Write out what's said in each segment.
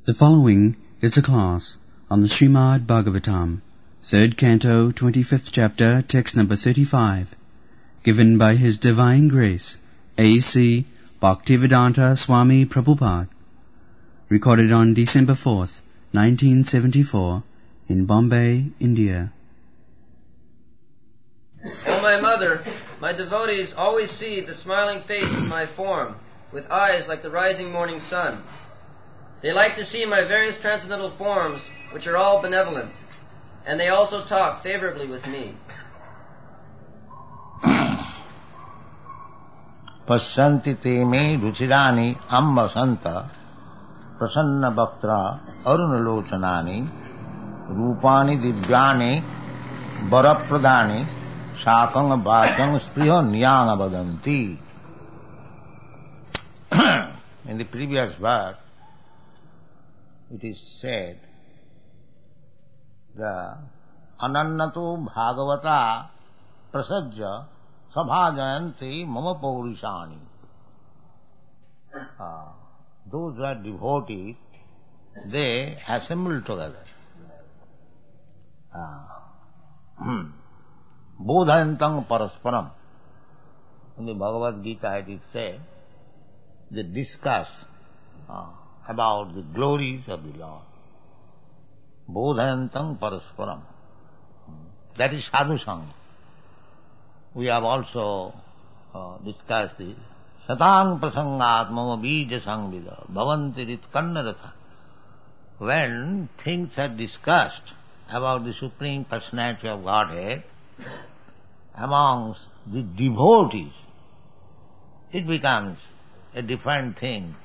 The following is a class on the Srimad Bhagavatam, 3rd Canto, 25th Chapter, text number 35, given by His Divine Grace, A.C. Bhaktivedanta Swami Prabhupada, recorded on December 4th, 1974, in Bombay, India. O my mother, my devotees always see the smiling face of my form, with eyes like the rising morning sun. They like to see my various transcendental forms, which are all benevolent, and they also talk favorably with me. Pasyanti te me ruchirani ambasanta prasanna bhaktra arunalochanani rupani divyani varapradani sakang bhajang spriya niyana vadanti. In the previous verse, it is said, the anannato bhagavata prasajya sabhajayanti mama paurishani. Those who are devotees, they assemble together. Bodhayantang parasparam. In the Bhagavad Gita it is said, they discuss about the glories of the Lord. Bodhayantang parasparam. That is sadhu sangha. We have also discussed this. Satang prasangat mama bija sangvida bhavantirit kannaratha. When things are discussed about the Supreme Personality of Godhead amongst the devotees, it becomes a different thing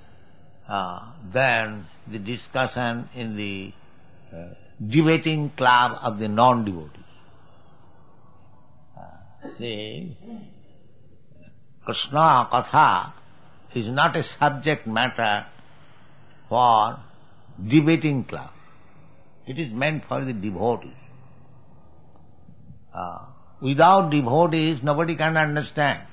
than the discussion in the debating club of the non-devotees. The Krishna Katha is not a subject matter for debating club. It is meant for the devotees. Without devotees, nobody can understand.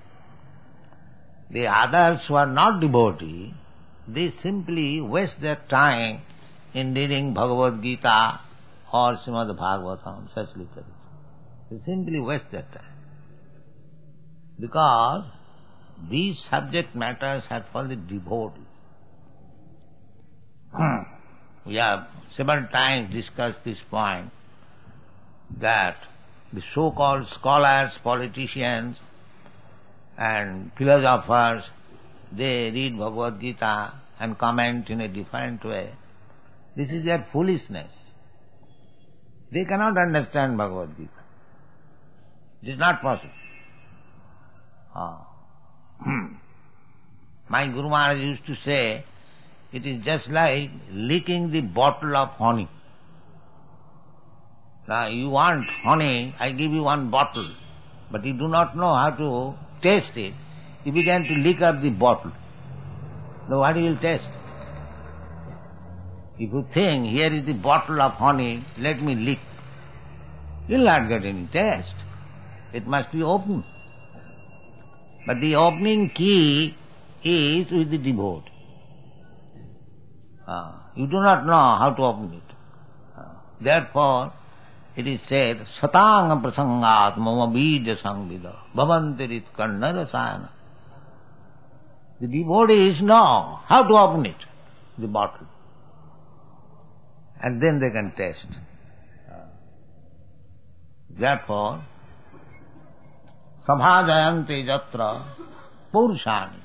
The others who are not devotees, they simply waste their time in reading Bhagavad Gita or Srimad Bhagavatam, such literature. They simply waste their time. Because these subject matters are for the devotees. We have several times discussed this point, that the so-called scholars, politicians and philosophers, they read Bhagavad Gita and comment in a different way. This is their foolishness. They cannot understand Bhagavad Gita. It is not possible. My Guru Maharaj used to say, it is just like licking the bottle of honey. Now you want honey, I give you one bottle, but you do not know how to taste it. You begin to lick up the bottle. Now what you will taste? If you think, here is the bottle of honey, let me lick, you will not get any taste. It must be open. But the opening key is with the devotee. You do not know how to open it. Therefore, it is said, Satang prasangat mama bija sangvida bhavantirit kanna rasayana. The devotees know how to open it, the bottle. And then they can taste. Therefore, sabhajayanti jatra purushani.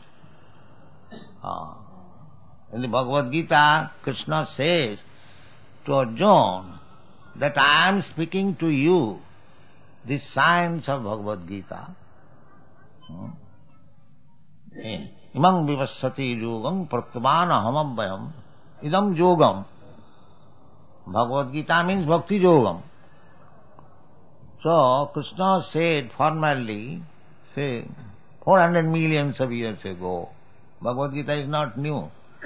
In the Bhagavad Gita, Krishna says to Arjuna that I am speaking to you the science of Bhagavad Gita. Imam vivassati yogam pratvana hamabhyam idam yogam. Bhagavad Gita means bhakti yogam. So Krishna said formerly, say 400 millions of years ago, Bhagavad Gita is not new.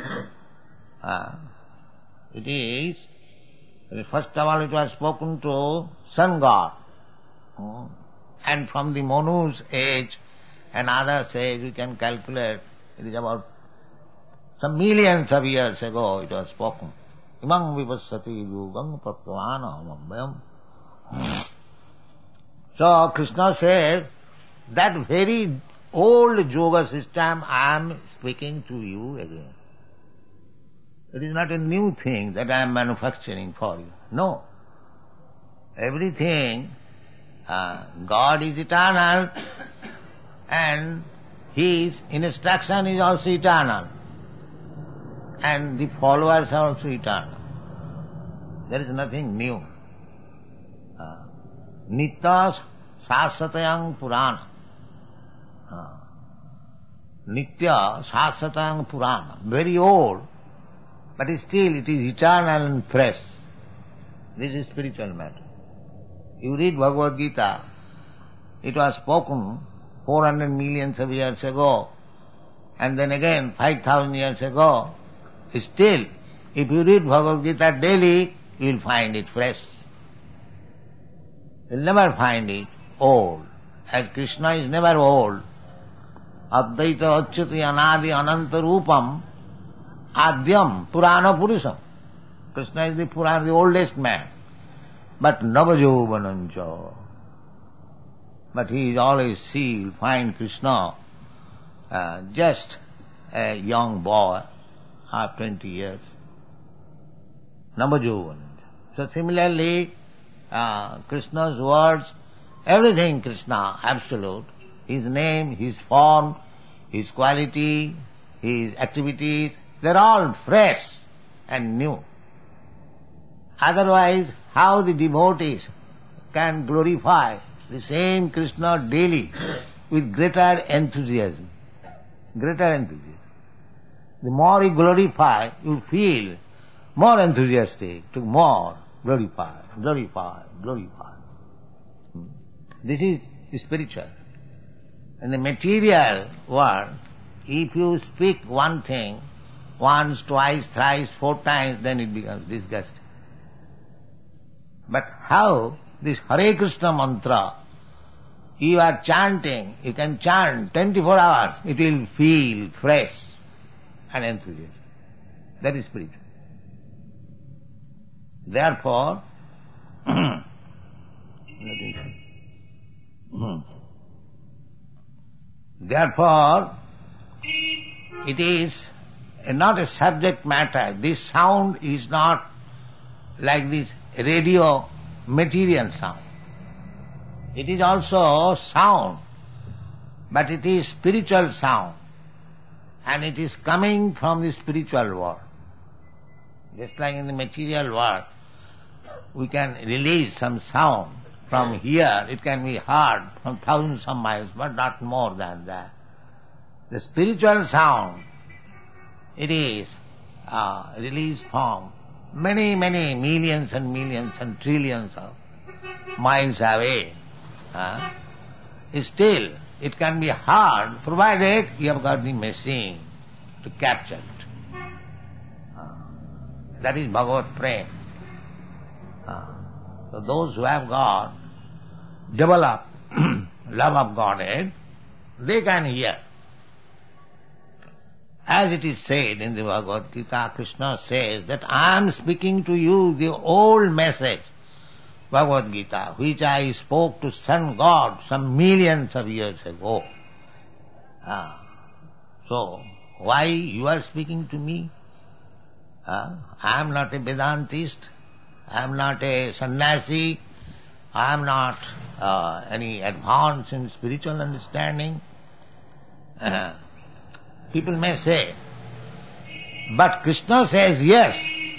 It is, first of all it was spoken to sun god. And from the Manu's age and others' age we can calculate, it is about Some millions of years ago it was spoken. Imam vipassati yogam pratvana amambhayam. So Krishna says, that very old yoga system I am speaking to you again. It is not a new thing that I am manufacturing for you. No. Everything, God is eternal and His instruction is also eternal. And the followers are also eternal. There is nothing new. Nitya sasatayang purana. Nitya sasatayang purana. Very old, but still it is eternal and fresh. This is spiritual matter. You read Bhagavad Gita, it was spoken 400 millions of years ago, and then again 5,000 years ago. Still, if you read Bhagavad Gita daily, you will find it fresh. You will never find it old, as Krishna is never old. Advaita achyuti anadi ananta rupam adyam purana purusham. Krishna is the oldest man. But navajovanancha. But he is always see, find Krishna just a young boy, half 20 years. Navajovanancha. So similarly, Krishna's words, everything Krishna, absolute. His name, his form, his quality, his activities, they're all fresh and new. Otherwise, how the devotees can glorify the same Krishna daily with greater enthusiasm? Greater enthusiasm. The more you glorify, you feel more enthusiastic to more glorify. This is spiritual. In the material world, if you speak one thing once, twice, thrice, 4 times, then it becomes disgusting. But how this Hare Krishna mantra, you are chanting, you can chant 24 hours, it will feel fresh and enthusiastic. That is spiritual. Therefore, it is not a subject matter. This sound is not like this radio material sound. It is also sound, but it is spiritual sound, and it is coming from the spiritual world. Just like in the material world, we can release some sound from here, it can be heard from thousands of miles, but not more than that. The spiritual sound, it is released from many, many millions and trillions of miles away. Still, it can be heard, provided you have got the machine to capture it. That is Bhagavad Prem. So those who have got developed love of Godhead, they can hear. As it is said in the Bhagavad Gita, Krishna says that I am speaking to you the old message, Bhagavad Gita, which I spoke to Sun God some millions of years ago. So, why you are speaking to me? I am not a Vedantist, I am not a sannyasi, I am not any advance in spiritual understanding. People may say, but Krishna says, yes,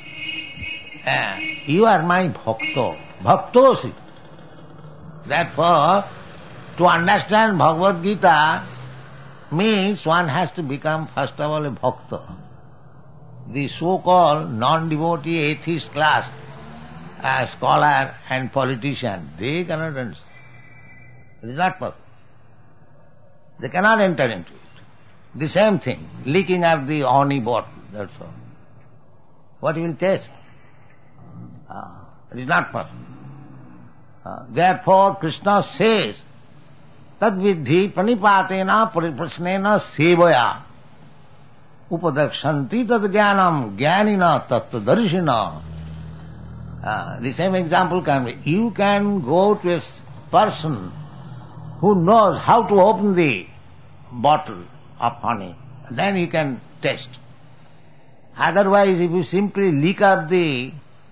you are my bhakto, bhaktosi. Therefore, to understand Bhagavad Gita means one has to become first of all a bhakta. The so-called non-devotee atheist class, scholar and politician, they cannot understand. It is not possible. They cannot enter into it. The same thing, leaking out the honey bottle, that's all. What you will taste? It is not possible. Therefore, Krishna says, Tad vidhi pranipatena prasnena sevaya. upadakshanti tad jnanam jnanina tattvadarshina. The same example can be, you can go to a person who knows how to open the bottle of honey, then you can taste. Otherwise, if you simply lick up the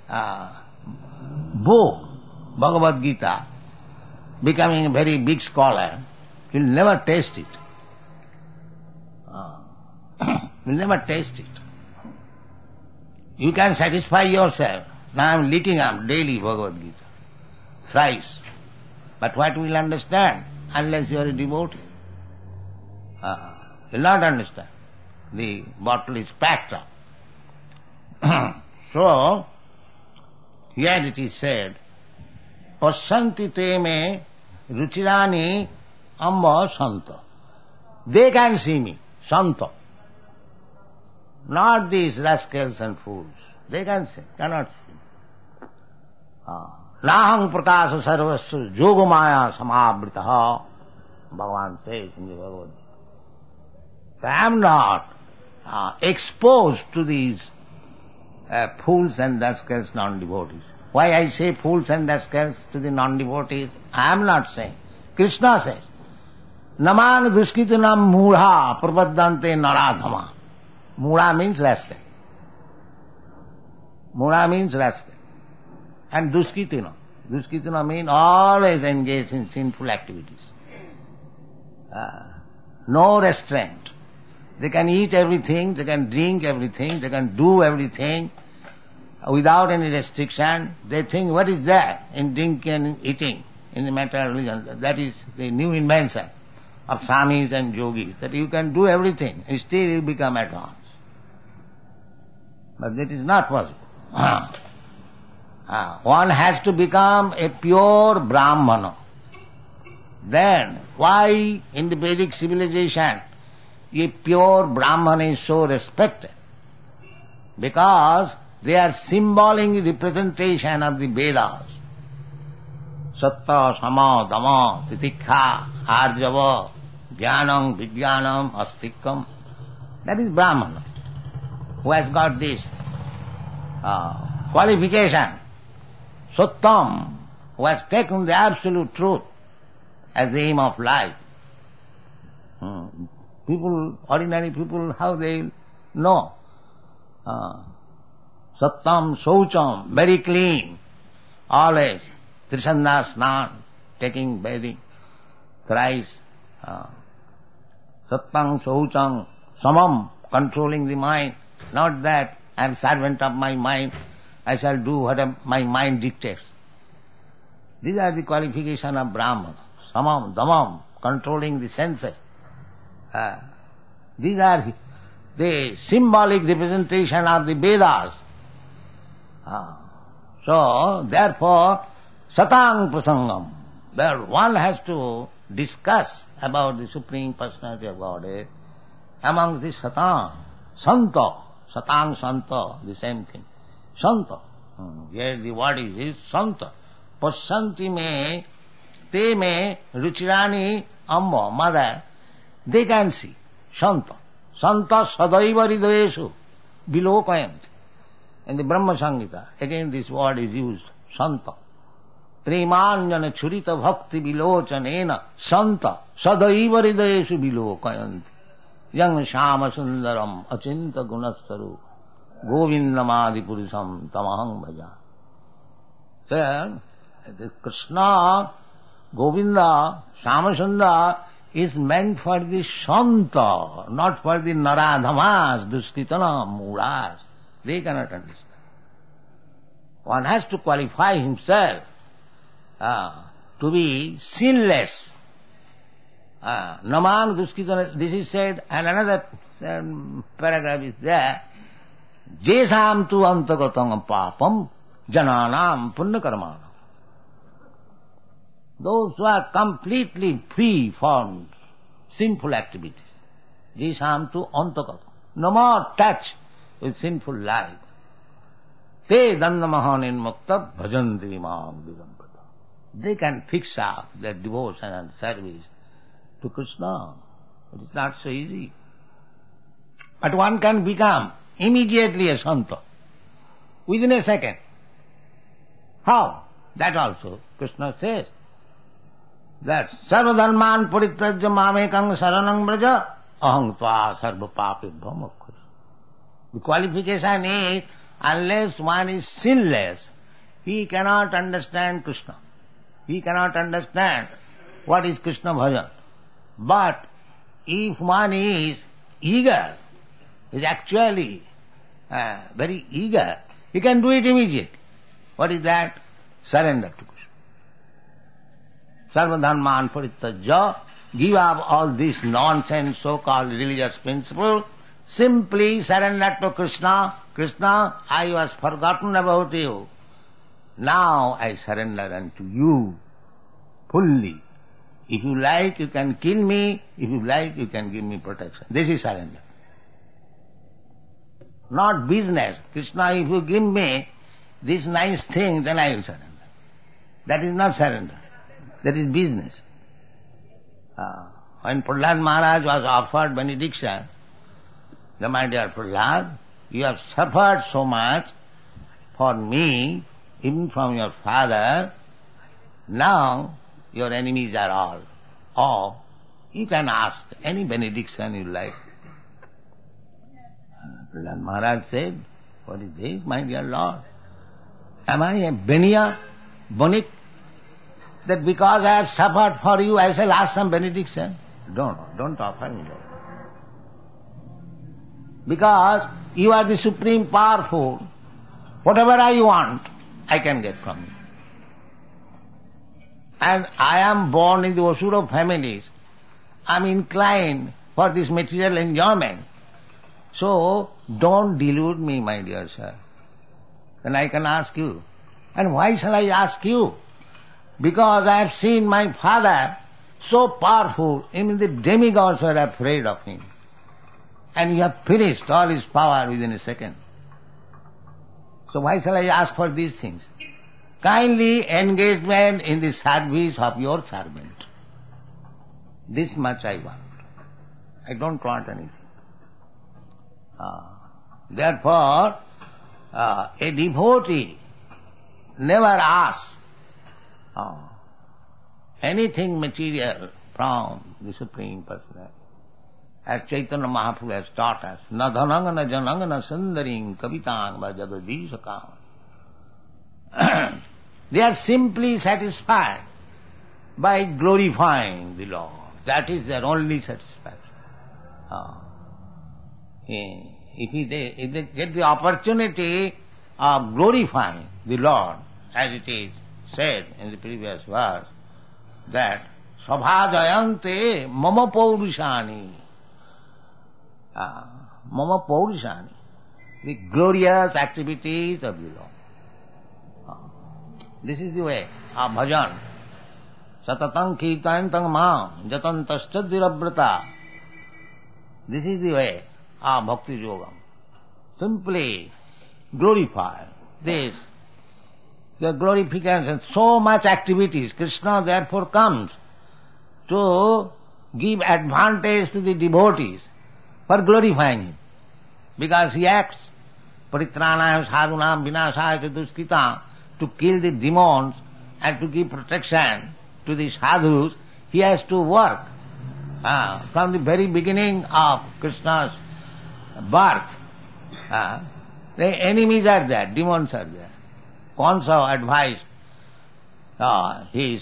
book, Bhagavad Gita, becoming a very big scholar, you'll never taste it. You'll never taste it. You can satisfy yourself. Now I am licking up daily Bhagavad Gita, thrice. But what will understand unless you are a devotee? You'll not understand. The bottle is packed up. So, here it is said, Pasyanti te me ruchirani amba santa. They can see me, santa. Not these rascals and fools. They can see, cannot see. Nahang prakasa sarvasya yogamaya samavritaha. Bhagavan says in the Bhagavad Gita. I am not exposed to these fools and rascals, non-devotees. Why I say fools and rascals to the non-devotees? I am not saying. Krishna says, Namang duskitanam mudha prapaddante naradhama. Mudha means rascal. Mudha means rascal. And duskitina. Duskitina means always engaged in sinful activities. No restraint. They can eat everything, they can drink everything, they can do everything without any restriction. They think, what is that in drinking and eating in the matter of religion? That is the new invention of Swamis and Yogis, that you can do everything and still you become advanced. But that is not possible. One has to become a pure Brahmana. Then, why in the Vedic civilization a pure Brahman is so respected? Because they are symbolic representation of the Vedas. Satta, Sama, Dama, Titikha, Arjava, Jnanam, Vijnanam, Astikam. That is Brahman, who has got this qualification. Sattam, who has taken the absolute truth as the aim of life. People, ordinary people, how they know? Sattam, Saucham, very clean, always. Trisanda Snan, taking bathing, thrice. Sattang, Saucham, Samam, controlling the mind. Not that I am servant of my mind, I shall do what my mind dictates. These are the qualifications of Brahman. Samam, Damam, controlling the senses. These are the symbolic representation of the Vedas. So, therefore, Satang Prasangam, where one has to discuss about the Supreme Personality of Godhead among the Satang, Santa, Satang Santa, the same thing. Santa. Here the word is Santa. Pasyanti me, te me, ruchirani amba, mother, they can see. Santa. Santa sadaiva hridayeshu, bilokayanti. In the Brahma Samhita, again this word is used, Santa. Premanjana churita bhakti bilochanena, Santa, sadaiva hridayeshu bilokayanti. Yang shama sundaram, achinta gunastaru, govindamadi purusam tamahang bhaja. So, Krishna, Govinda, Shama Sundar is meant for the Santa, not for the Naradhamas, Duskritana, Mudas. They cannot understand. One has to qualify himself to be sinless. Namang Duskritana, this is said, and another paragraph is there. Jesam tu antagatam papam jananam punyakarmanam. Those who are completely free from sinful activities. Jesam tu antagatam. No more touch with sinful life. Te dandamahanin mukta bhajanti imam vidampata. They can fix up their devotion and service to Krishna. It is not so easy. But one can become immediately a Santa, within a second. How? That also Krishna says. That sarvadharman parityajya mamekang saranang braja aham tva sarva papebhyo mokkha. The qualification is, unless one is sinless, he cannot understand Krishna. He cannot understand what is Krishna bhajan. But if one is eager, is actually very eager, he can do it immediately. What is that? Surrender to Krishna. Sarvadharman parityajya, give up all this nonsense so-called religious principle, simply surrender to Krishna. Krishna, I was forgotten about you. Now I surrender unto you fully. If you like, you can kill me. If you like, you can give me protection. This is surrender. Not business. Krishna, if you give me this nice thing, then I will surrender. That is not surrender. That is business. When Prahlad Maharaj was offered benediction, my dear Prahlad, you have suffered so much for me, even from your father. Now your enemies are all off. You can ask any benediction you like. Prahlad Maharaj said, what is this, my dear Lord? Am I a Beniya, Bonik, that because I have suffered for you, I shall ask some benediction? Don't offer me that. Because you are the supreme powerful, whatever I want, I can get from you. And I am born in the Asura families. I am inclined for this material enjoyment. So, don't delude me, my dear sir. Then I can ask you. And why shall I ask you? Because I have seen my father so powerful, even the demigods were afraid of him. And you have finished all his power within a second. So why shall I ask for these things? Kindly engagement in the service of your servant. This much I want. I don't want anything. Therefore, a devotee never asks anything material from the Supreme Personality. As Chaitanya Mahaprabhu has taught us, na dhananga na jananga na sundaring kavitang vajagadiṣakam. They are simply satisfied by glorifying the Lord. That is their only satisfaction. If they get the opportunity of glorifying the Lord, as it is said in the previous verse, that sabhajayante mama paurishani. Mama paurishani. The glorious activities of the Lord. This is the way of bhajan. Satatang kirtantang mam jatantasthadirabrata. This is the way of bhakti yogam. Simply glorify this. The glorification, so much activities. Krishna therefore comes to give advantage to the devotees for glorifying him. Because he acts paritranaya sadhunam vinasaya duskritam, to kill the demons and to give protection to the sadhus. He has to work from the very beginning of Krishna's birth. The enemies are there, demons are there. Kansa advised his,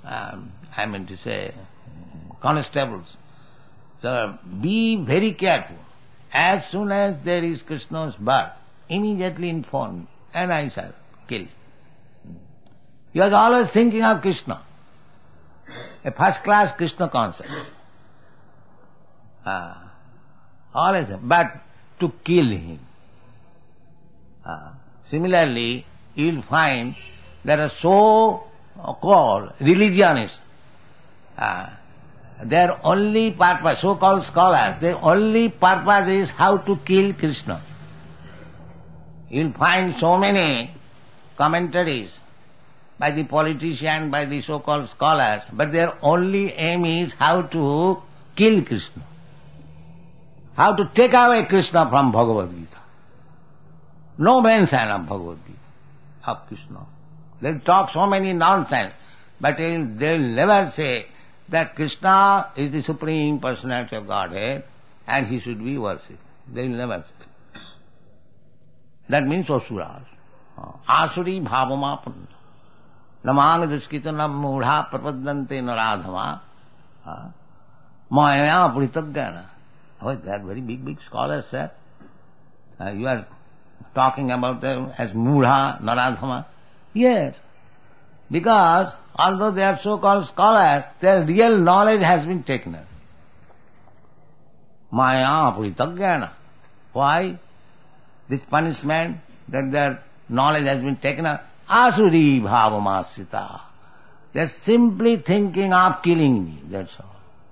constables, so be very careful. As soon as there is Krishna's birth, immediately inform me, and I shall kill. He was always thinking of Krishna, a first-class Krishna concept. Always, but to kill him. Similarly, you will find there are so-called religionists. Their only purpose, so-called scholars, their only purpose is how to kill Krishna. You will find so many commentaries by the politicians, by the so-called scholars, but their only aim is how to kill Krishna. how to take away Krishna from Bhagavad Gita. No mention of Bhagavad Gita, of Krishna. They'll talk so many nonsense, but they'll never say that Krishna is the Supreme Personality of Godhead and he should be worshipped. They'll never say. That means asuras. Asuri bhavamapanna. Namang duskita nam mudha prapadante naradhama. Maya pritagana. Oh, they are very big scholars, sir. You are talking about them as mudha, naradhama. Yes. Because although they are so-called scholars, their real knowledge has been taken away. Maya pritagana. Why? This punishment that their knowledge has been taken away. Asuri bhavamasrita. They are simply thinking of killing me, that's all.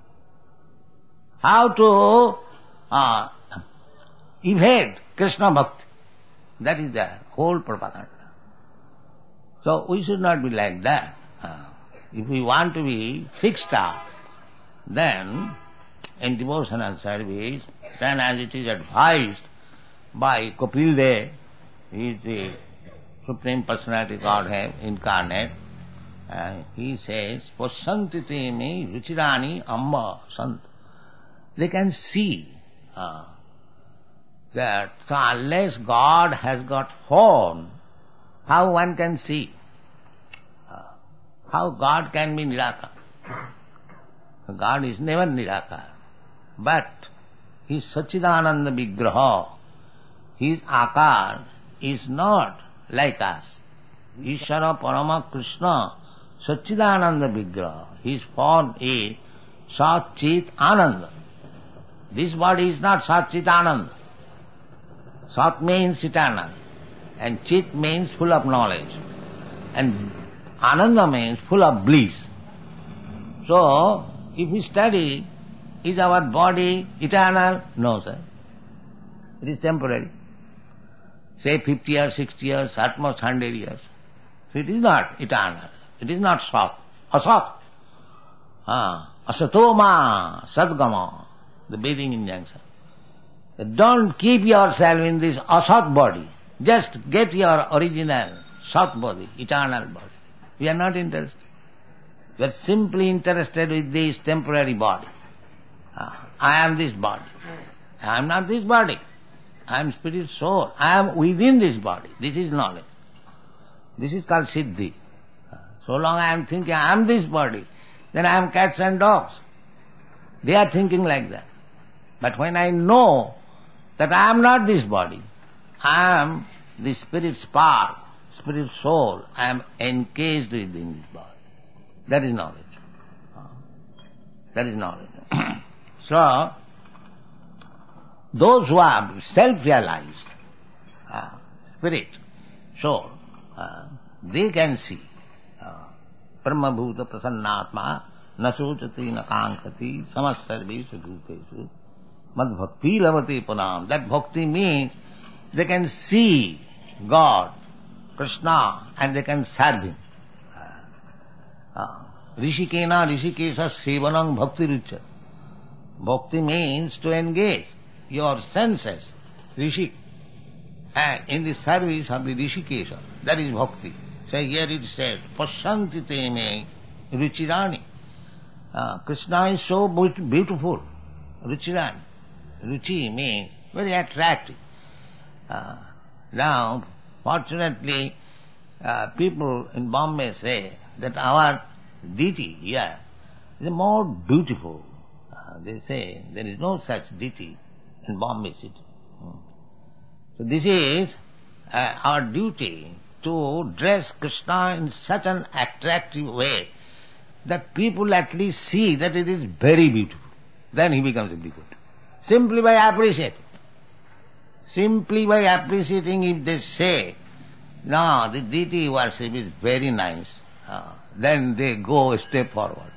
How to evade Krishna Bhakti. That is their whole propaganda. So we should not be like that. If we want to be fixed up, then in devotional service, then as it is advised by Kapil Dev, he is the Supreme Personality Godhead incarnate, he says, Pasyanti te me ruchirani amba sant. They can see that so unless God has got form, how one can see? How God can be Nirakar? God is never Nirakar. But His Satchidananda Vigraha, His Akar is not like us. Ishvara Parama Krishna Satchidananda Vigraha. His form is Sat Chit Ananda. This body is not Sat Chit Ananda. Sat means eternal, and Chit means full of knowledge, and Ananda means full of bliss. So, if we study, is our body eternal? No, sir. It is temporary. Say 50 years, 60 years, at most 100 years. So it is not eternal. It is not Sat. Asat. Asatoma Sadgama. The Vedic injunction. Don't keep yourself in this asat body. Just get your original Sat body, eternal body. We are not interested. We are simply interested with this temporary body. I am this body. I am not this body. I am spirit soul. I am within this body. This is knowledge. This is called Siddhi. So long I am thinking I am this body, then I am cats and dogs. They are thinking like that. But when I know that I am not this body, I am the spirit spark, spirit soul, I am encased within this body. That is knowledge. That is knowledge. So, those who are self-realized, spirit, soul, they can see Brahma-bhuta prasannatma nasocati nakankati samasarveshu bhuteshu mad-bhakti lavati punam. That bhakti means they can see God, Krishna, and they can serve Him. Rishikena rishikesha sevanam bhakti rucha. Bhakti means to engage your senses, rishik, and in the service of the rishikesha. That is bhakti. So here it says, Pasyanti te me ruchirani. Krishna is so beautiful. Ruchirani. Ruchi means very attractive. Now, fortunately, people in Bombay say that our deity here is more beautiful. They say there is no such deity in Bombay city. So this is our duty to dress Krishna in such an attractive way that people at least see that it is very beautiful. Then he becomes a devotee. Simply by appreciating. Simply by appreciating, if they say, no, the deity worship is very nice, then they go a step forward.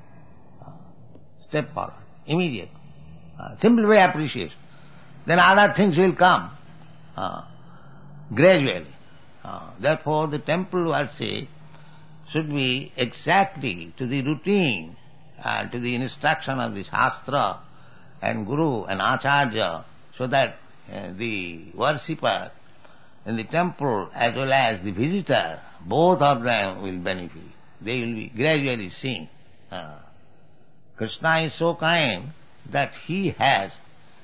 Step forward, immediately. Simply by appreciation. Then other things will come gradually. Therefore, the temple worship should be exactly to the routine, to the instruction of the Shastra, and Guru and Acharya, so that the worshipper in the temple as well as the visitor, both of them will benefit. They will be gradually seeing. Krishna is so kind that he has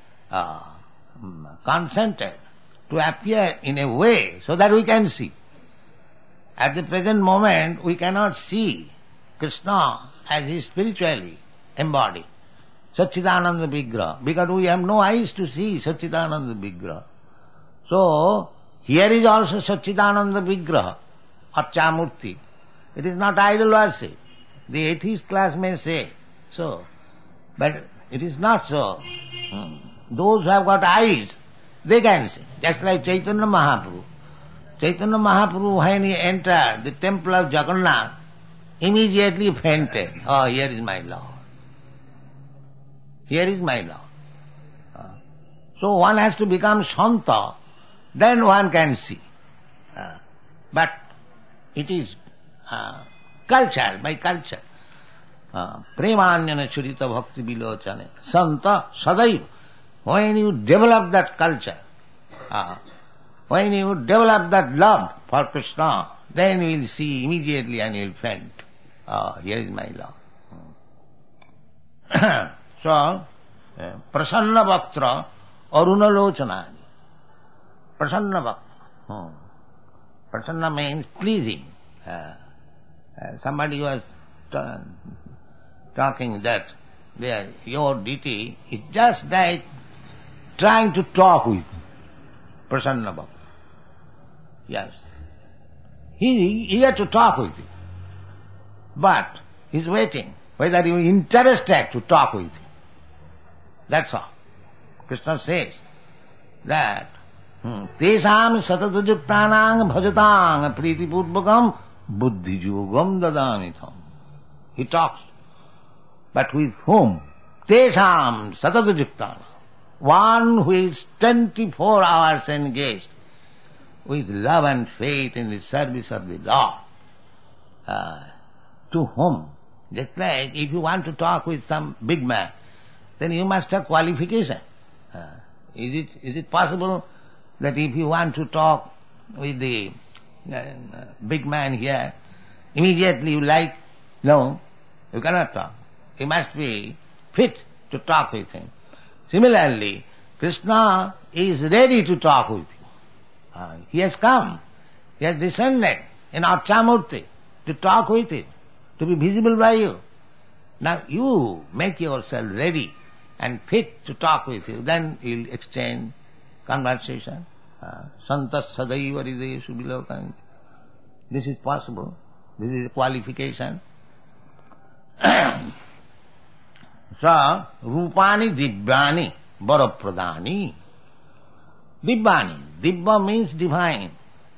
consented to appear in a way so that we can see. At the present moment, we cannot see Krishna as he is spiritually embodied, Satchidananda Vigraha, because we have no eyes to see Satchidananda Vigraha. So, here is also Satchidananda Vigraha, Archamurti. It is not idol worship. The atheist class may say so, but it is not so. Those who have got eyes, they can see. Just like Chaitanya Mahaprabhu. Chaitanya Mahaprabhu, when he entered the temple of Jagannath, immediately fainted. Oh, here is my Lord. Here is my Lord. So one has to become Santa, then one can see. But it is culture, by culture. Premanyana churita bhakti vilochane. Santa sadaiva. When you develop that culture, when you develop that love for Krishna, then you will see immediately and you will faint. Here is my Lord. So, prasanna bhaktra arunalochanani. Prasanna bhaktra. Prasanna means pleasing. Somebody was talking that your deity is just like trying to talk with you. Prasanna bhaktra. Yes. He is eager to talk with you. But he is waiting whether you are interested to talk with him. That's all. Krishna says that Tesam satadajuktanang bhajatang pritipurvakam buddhijogam dadamitham. He talks. But with whom? Tesam satadajuktanang. One who is 24 hours engaged with love and faith in the service of the Lord. To whom? Just like if you want to talk with some big man, then you must have qualification. Is it possible that if you want to talk with the big man here, immediately you like? No, you cannot talk. You must be fit to talk with him. Similarly, Krishna is ready to talk with you. He has come. He has descended in Archamurti to talk with it, to be visible by you. Now you make yourself ready and fit to talk with you, then you will exchange conversation. Santas sadaiva hridayeshu vilokanti. This is possible. This is a qualification. So, rupani divyani varapradani. Divyani. Divya means divine.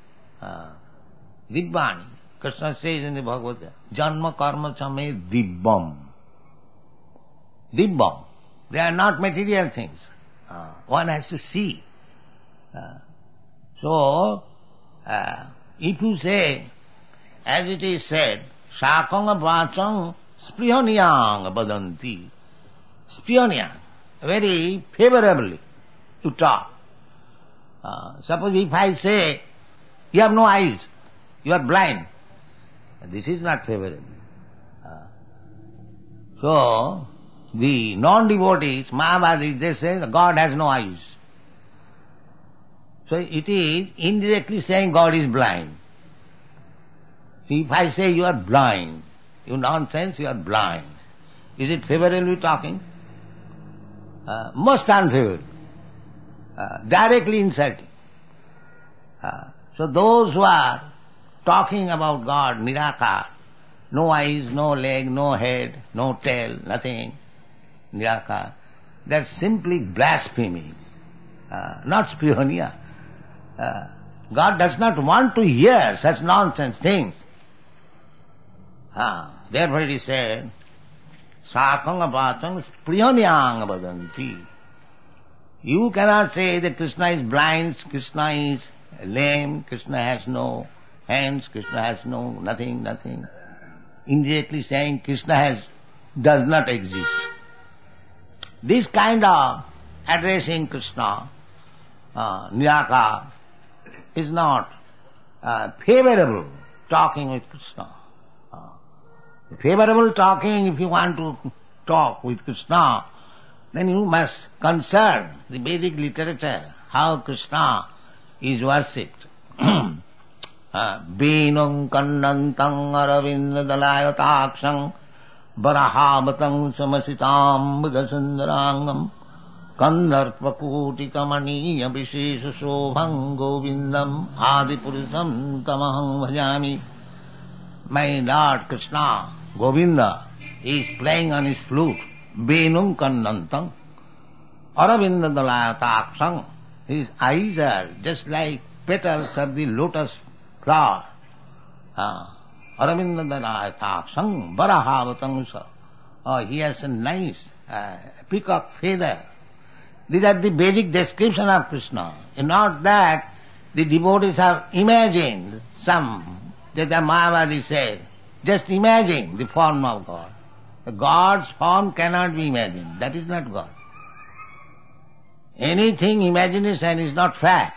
Divyani. Krishna says in the Bhagavad Gita, Janma karma chame divyam. Divyam. They are not material things. One has to see. So, if you say, as it is said, Sakanga vachang sprihanyang badanti. Sprihanyang, very favorably to talk. Suppose if I say, you have no eyes, you are blind. This is not favorable. So, the non-devotees, Mahavadis, they say God has no eyes. So it is indirectly saying God is blind. So if I say you are blind, you nonsense, you are blind. Is it favorably talking? Most unfavorable. Directly insulting. So those who are talking about God, Nirakar, no eyes, no leg, no head, no tail, nothing, Nirakar, that's simply blasphemy, not spiritual. God does not want to hear such nonsense things. Therefore it is said, Sakanga vachang sprihanyang vadanti. You cannot say that Krishna is blind, Krishna is lame, Krishna has no hands, Krishna has no nothing. Indirectly saying Krishna does not exist. This kind of addressing Krishna, Nirakar, is not favorable talking with Krishna. Favorable talking, if you want to talk with Krishna, then you must consult the Vedic literature, how Krishna is worshipped. Venam kannantam aravinda dalayataksam varahavatang samasitam budasundarangam kandarpakutikamaniya vishesha shobham govindam adipurusam tamaham bhajami. My Lord Krishna, Govinda, is playing on his flute. Venam kannantam aravinda dalayataksam. His eyes are just like petals of the lotus flower. Aravinda dalayataksam varahavatangsa. He has a nice peacock feather. These are the Vedic description of Krishna. And not that the devotees have imagined some, that the Mayavadi says, just imagine the form of God. The God's form cannot be imagined. That is not God. Anything imagination is not fact.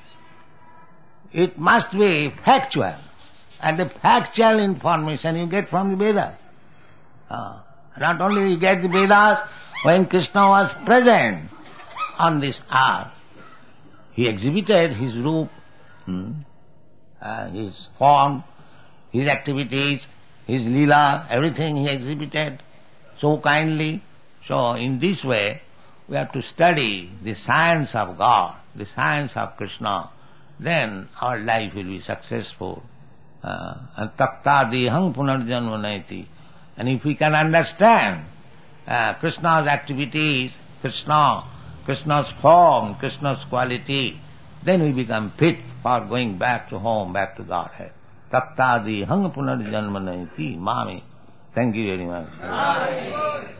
It must be factual. And the factual information you get from the Vedas. Not only you get the Vedas, when Krishna was present on this earth, he exhibited his roop, his form, his activities, his lila, everything he exhibited so kindly. So in this way, we have to study the science of God, the science of Krishna. Then our life will be successful. And takta dehang punarjanmanaiti. And if we can understand Krishna's activities, Krishna's form, Krishna's quality, then we become fit for going back to home, back to Godhead. Takta dehang punarjanmanaiti mami. Thank you very much.